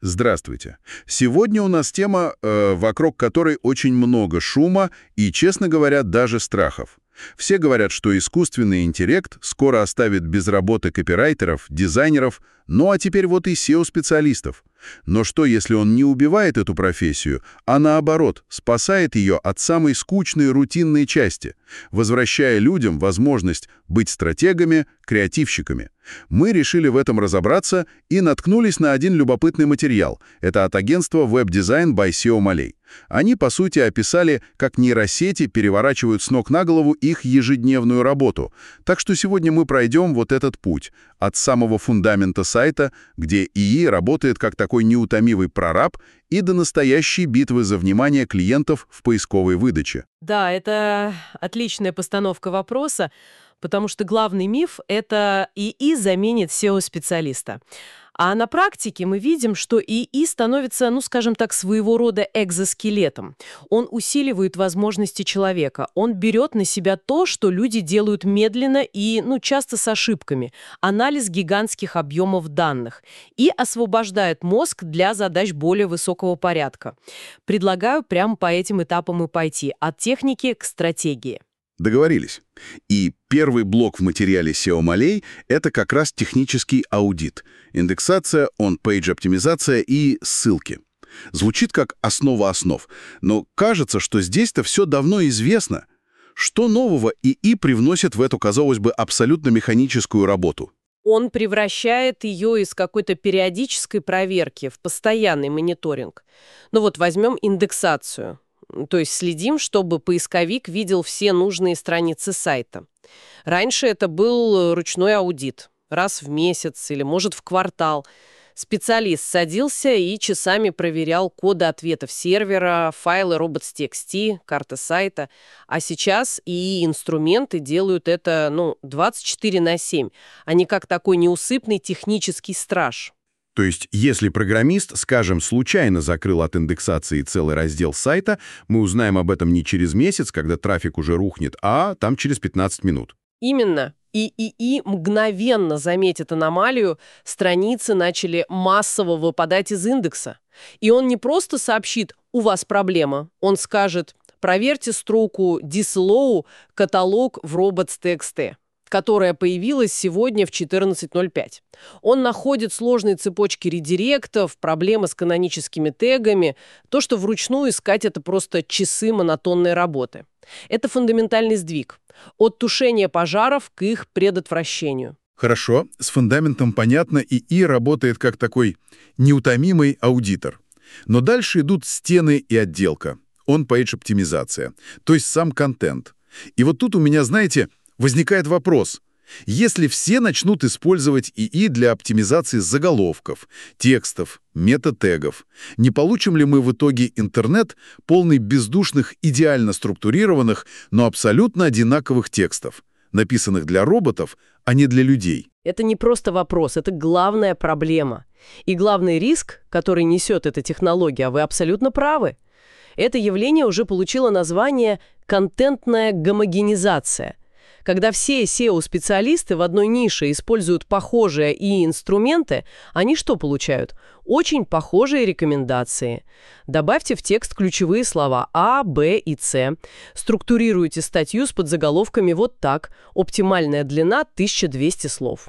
Здравствуйте. Сегодня у нас тема, вокруг которой очень много шума и, честно говоря, даже страхов. Все говорят, что искусственный интеллект скоро оставит без работы копирайтеров, дизайнеров, ну а теперь вот и SEO-специалистов. Но что, если он не убивает эту профессию, а наоборот, спасает ее от самой скучной рутинной части, возвращая людям возможность быть стратегами, креативщиками? Мы решили в этом разобраться и наткнулись на один любопытный материал. Это от агентства Web Design by SEO Malay. Они, по сути, описали, как нейросети переворачивают с ног на голову их ежедневную работу. Так что сегодня мы пройдем вот этот путь. От самого фундамента сайта, где ИИ работает как такой неутомимый прораб, и до настоящей битвы за внимание клиентов в поисковой выдаче. Да, это отличная постановка вопроса, потому что главный миф — это ИИ заменит SEO-специалиста. А на практике мы видим, что ИИ становится, ну, скажем так, своего рода экзоскелетом. Он усиливает возможности человека. Он берет на себя то, что люди делают медленно и, ну, часто с ошибками. Анализ гигантских объемов данных. И освобождает мозг для задач более высокого порядка. Предлагаю прямо по этим этапам и пойти. От техники к стратегии. Договорились. И первый блок в материале SEO Malay — это как раз технический аудит. Индексация, он-пейдж оптимизация и ссылки. Звучит как основа основ. Но кажется, что здесь-то все давно известно. Что нового ИИ привносит в эту, казалось бы, абсолютно механическую работу? Он превращает ее из какой-то периодической проверки в постоянный мониторинг. Ну вот возьмем индексацию. То есть следим, чтобы поисковик видел все нужные страницы сайта. Раньше это был ручной аудит. Раз в месяц или, может, в квартал. Специалист садился и часами проверял коды ответов сервера, файлы robots.txt, карты сайта. А сейчас и инструменты делают это, 24/7, а не как такой неусыпный технический страж. То есть, если программист, скажем, случайно закрыл от индексации целый раздел сайта, мы узнаем об этом не через месяц, когда трафик уже рухнет, а там через 15 минут. Именно. И ИИ мгновенно заметит аномалию, страницы начали массово выпадать из индекса. И он не просто сообщит «у вас проблема», он скажет «проверьте строку «disallow» каталог в robots.txt», которая появилась сегодня в 14:05. Он находит сложные цепочки редиректов, проблемы с каноническими тегами. То, что вручную искать, это просто часы монотонной работы. Это фундаментальный сдвиг. От тушения пожаров к их предотвращению. Хорошо, с фундаментом понятно, ИИ работает как такой неутомимый аудитор. Но дальше идут стены и отделка. Он-пейдж оптимизация, то есть сам контент. И вот тут у меня, знаете, возникает вопрос. Если все начнут использовать ИИ для оптимизации заголовков, текстов, мета-тегов, не получим ли мы в итоге интернет, полный бездушных, идеально структурированных, но абсолютно одинаковых текстов, написанных для роботов, а не для людей? Это не просто вопрос, это главная проблема. И главный риск, который несет эта технология, вы абсолютно правы. Это явление уже получило название «контентная гомогенизация». Когда все SEO-специалисты в одной нише используют похожие инструменты, они что получают? Очень похожие рекомендации. Добавьте в текст ключевые слова А, Б и С. Структурируйте статью с подзаголовками вот так. Оптимальная длина 1200 слов.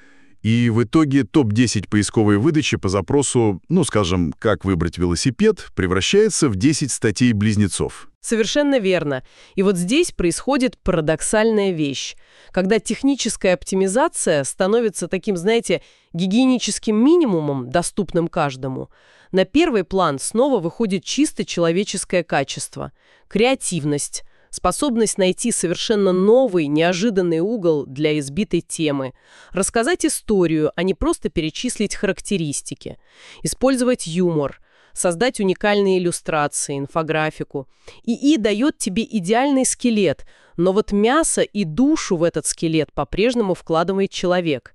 И в итоге топ-10 поисковой выдачи по запросу, скажем, «как выбрать велосипед», превращается в 10 статей-близнецов. Совершенно верно. И вот здесь происходит парадоксальная вещь. Когда техническая оптимизация становится таким, знаете, гигиеническим минимумом, доступным каждому, на первый план снова выходит чисто человеческое качество, креативность, способность найти совершенно новый, неожиданный угол для избитой темы, рассказать историю, а не просто перечислить характеристики, использовать юмор, создать уникальные иллюстрации, инфографику. ИИ дает тебе идеальный скелет, но вот мясо и душу в этот скелет по-прежнему вкладывает человек.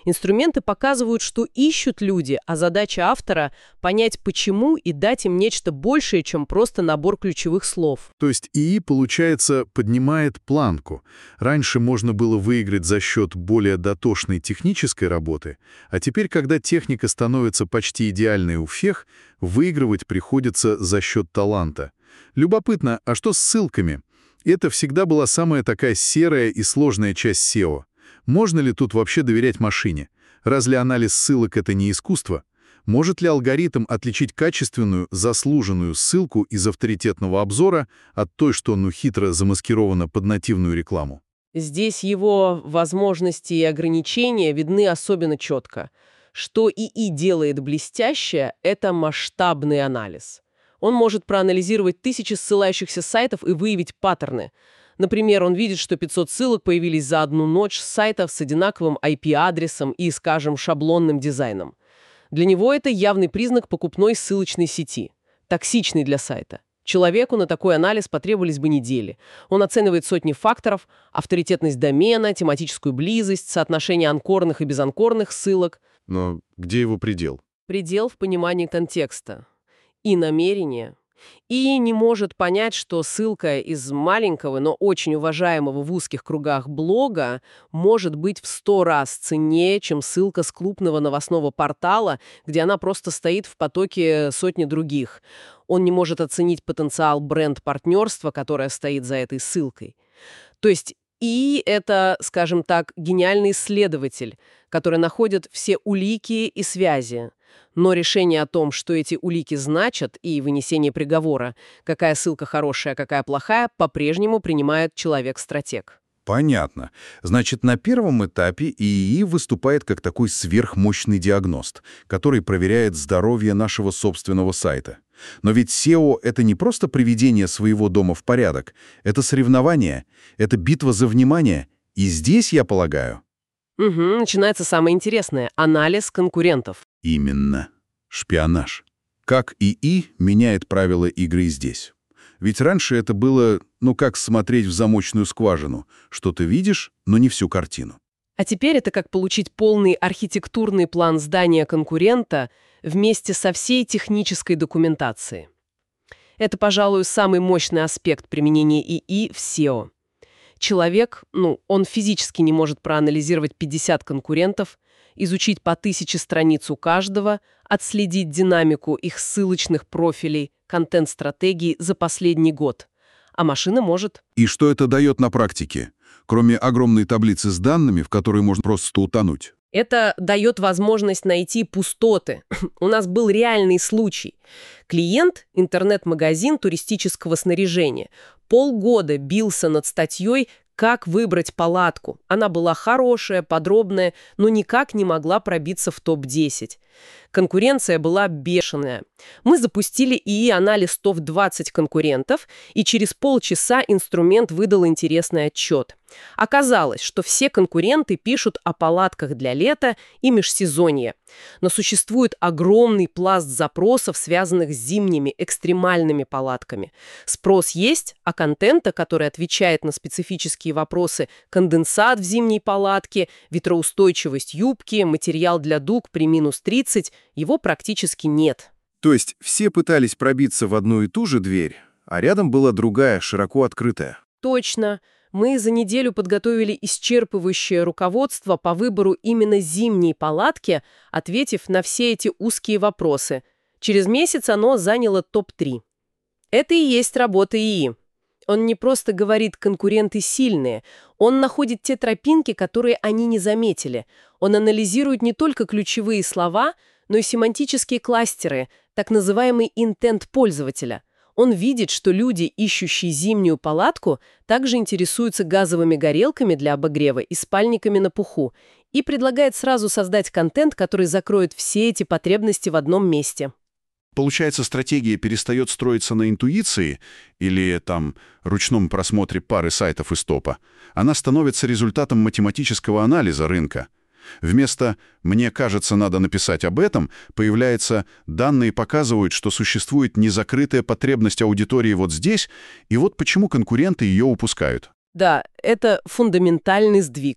Инструменты показывают, что ищут люди, а задача автора — понять, почему, и дать им нечто большее, чем просто набор ключевых слов. То есть ИИ, получается, поднимает планку. Раньше можно было выиграть за счет более дотошной технической работы, а теперь, когда техника становится почти идеальной у всех, выигрывать приходится за счет таланта. Любопытно, а что с ссылками? Это всегда была самая такая серая и сложная часть SEO. Можно ли тут вообще доверять машине? Разве анализ ссылок — это не искусство? Может ли алгоритм отличить качественную, заслуженную ссылку из авторитетного обзора от той, что хитро замаскирована под нативную рекламу? Здесь его возможности и ограничения видны особенно четко. Что ИИ делает блестяще — это масштабный анализ. Он может проанализировать тысячи ссылающихся сайтов и выявить паттерны. Например, он видит, что 500 ссылок появились за одну ночь с сайтов с одинаковым IP-адресом и, скажем, шаблонным дизайном. Для него это явный признак покупной ссылочной сети, токсичный для сайта. Человеку на такой анализ потребовались бы недели. Он оценивает сотни факторов: авторитетность домена, тематическую близость, соотношение анкорных и безанкорных ссылок. Но где его предел? Предел в понимании контекста и намерения. И не может понять, что ссылка из маленького, но очень уважаемого в узких кругах блога может быть в 100 раз ценнее, чем ссылка с крупного новостного портала, где она просто стоит в потоке сотни других. Он не может оценить потенциал бренд-партнерства, которое стоит за этой ссылкой. То есть и это, скажем так, гениальный исследователь, который находит все улики и связи. Но решение о том, что эти улики значат, и вынесение приговора, какая ссылка хорошая, какая плохая, по-прежнему принимает человек-стратег. Понятно. Значит, на первом этапе ИИ выступает как такой сверхмощный диагност, который проверяет здоровье нашего собственного сайта. Но ведь SEO — это не просто приведение своего дома в порядок. Это соревнование, это битва за внимание. И здесь, я полагаю... Начинается самое интересное — анализ конкурентов. Именно. Шпионаж. Как ИИ меняет правила игры здесь? Ведь раньше это было, как смотреть в замочную скважину. Что ты видишь, но не всю картину. А теперь это как получить полный архитектурный план здания конкурента вместе со всей технической документацией. Это, пожалуй, самый мощный аспект применения ИИ в SEO. Человек, он физически не может проанализировать 50 конкурентов, изучить по 1000 страниц у каждого, отследить динамику их ссылочных профилей, контент-стратегии за последний год. А машина может. И что это дает на практике, кроме огромной таблицы с данными, в которой можно просто утонуть? Это дает возможность найти пустоты. У нас был реальный случай. Клиент, интернет-магазин туристического снаряжения, полгода бился над статьей «Как выбрать палатку». Она была хорошая, подробная, но никак не могла пробиться в топ-10. Конкуренция была бешеная. Мы запустили ИИ-анализ топ-20 конкурентов, и через полчаса инструмент выдал интересный отчет. Оказалось, что все конкуренты пишут о палатках для лета и межсезонья. Но существует огромный пласт запросов, связанных с зимними экстремальными палатками. Спрос есть, а контента, который отвечает на специфические вопросы: конденсат в зимней палатке, ветроустойчивость юбки, материал для дуг при минус 30, его практически нет. То есть все пытались пробиться в одну и ту же дверь, а рядом была другая, широко открытая. Точно. Мы за неделю подготовили исчерпывающее руководство по выбору именно зимней палатки, ответив на все эти узкие вопросы. Через месяц оно заняло топ-3. Это и есть работа ИИ. Он не просто говорит «конкуренты сильные», он находит те тропинки, которые они не заметили. Он анализирует не только ключевые слова, но и семантические кластеры, так называемый интент пользователя. Он видит, что люди, ищущие зимнюю палатку, также интересуются газовыми горелками для обогрева и спальниками на пуху, и предлагает сразу создать контент, который закроет все эти потребности в одном месте. Получается, стратегия перестает строиться на интуиции или, ручном просмотре пары сайтов из топа. Она становится результатом математического анализа рынка. Вместо «мне кажется, надо написать об этом» появляется «данные показывают, что существует незакрытая потребность аудитории вот здесь, и вот почему конкуренты ее упускают». Да, это фундаментальный сдвиг.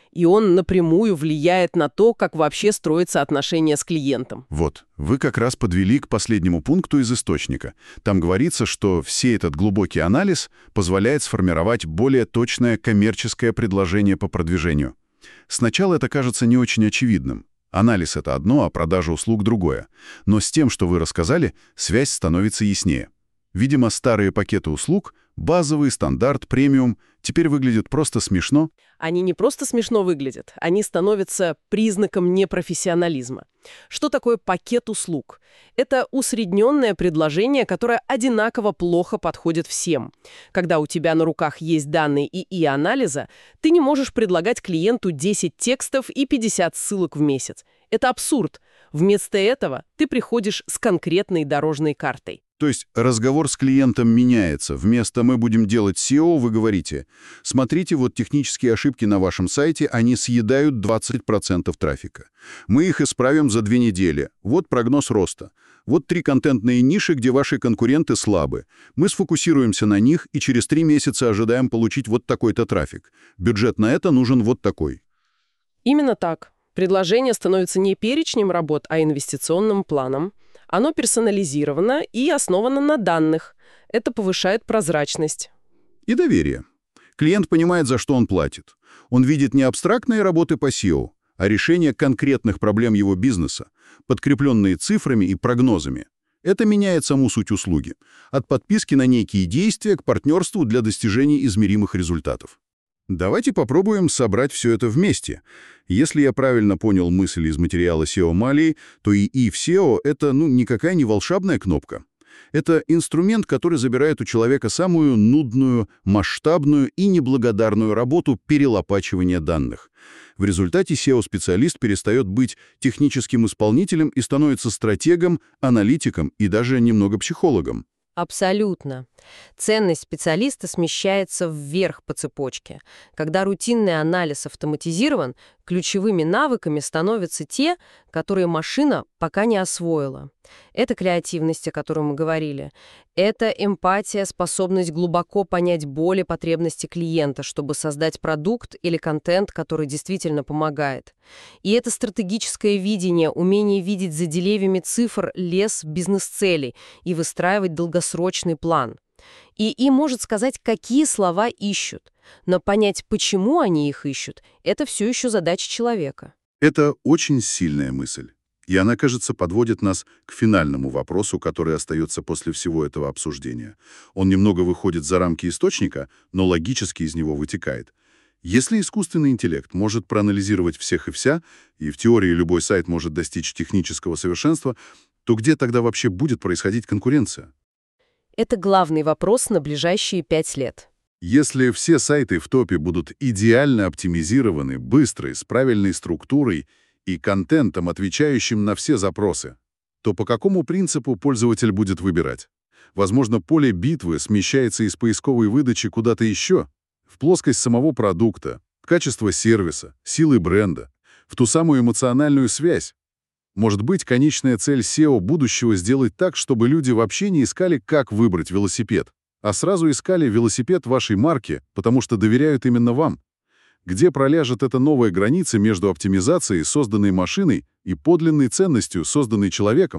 и он напрямую влияет на то, как вообще строятся отношения с клиентом. Вот, вы как раз подвели к последнему пункту из источника. Там говорится, что все этот глубокий анализ позволяет сформировать более точное коммерческое предложение по продвижению. Сначала это кажется не очень очевидным. Анализ — это одно, а продажа услуг — другое. Но с тем, что вы рассказали, связь становится яснее. Видимо, старые пакеты услуг — базовый, стандарт, премиум — теперь выглядят просто смешно. Они не просто смешно выглядят, они становятся признаком непрофессионализма. Что такое пакет услуг? Это усредненное предложение, которое одинаково плохо подходит всем. Когда у тебя на руках есть данные ИИ-анализа, ты не можешь предлагать клиенту 10 текстов и 50 ссылок в месяц. Это абсурд. Вместо этого ты приходишь с конкретной дорожной картой. То есть разговор с клиентом меняется. Вместо «мы будем делать SEO» вы говорите: «Смотрите, вот технические ошибки на вашем сайте, они съедают 20% трафика. Мы их исправим за 2 недели. Вот прогноз роста. Вот 3 контентные ниши, где ваши конкуренты слабы. Мы сфокусируемся на них и через 3 месяца ожидаем получить вот такой-то трафик. Бюджет на это нужен вот такой». Именно так. Предложение становится не перечнем работ, а инвестиционным планом. Оно персонализировано и основано на данных. Это повышает прозрачность. И доверие. Клиент понимает, за что он платит. Он видит не абстрактные работы по SEO, а решение конкретных проблем его бизнеса, подкрепленные цифрами и прогнозами. Это меняет саму суть услуги. От подписки на некие действия к партнерству для достижения измеримых результатов. Давайте попробуем собрать все это вместе. Если я правильно понял мысль из материала SEO Mali, то ИИ в SEO — это никакая не волшебная кнопка. Это инструмент, который забирает у человека самую нудную, масштабную и неблагодарную работу перелопачивания данных. В результате SEO-специалист перестает быть техническим исполнителем и становится стратегом, аналитиком и даже немного психологом. Абсолютно. Ценность специалиста смещается вверх по цепочке. Когда рутинный анализ автоматизирован, ключевыми навыками становятся те, которые машина пока не освоила. Это креативность, о которой мы говорили. Это эмпатия, способность глубоко понять боль и потребности клиента, чтобы создать продукт или контент, который действительно помогает. И это стратегическое видение, умение видеть за деревьями цифр лес бизнес-целей и выстраивать долгосрочный план. ИИ может сказать, какие слова ищут, но понять, почему они их ищут, это все еще задача человека. Это очень сильная мысль. И она, кажется, подводит нас к финальному вопросу, который остается после всего этого обсуждения. Он немного выходит за рамки источника, но логически из него вытекает. Если искусственный интеллект может проанализировать всех и вся, и в теории любой сайт может достичь технического совершенства, то где тогда вообще будет происходить конкуренция? Это главный вопрос на ближайшие 5 лет. Если все сайты в топе будут идеально оптимизированы, быстрые, с правильной структурой и контентом, отвечающим на все запросы, то по какому принципу пользователь будет выбирать? Возможно, поле битвы смещается из поисковой выдачи куда-то еще, в плоскость самого продукта, качества сервиса, силы бренда, в ту самую эмоциональную связь. Может быть, конечная цель SEO будущего сделать так, чтобы люди вообще не искали, как выбрать велосипед, а сразу искали велосипед вашей марки, потому что доверяют именно вам. Где проляжет эта новая граница между оптимизацией, созданной машиной, и подлинной ценностью, созданной человеком?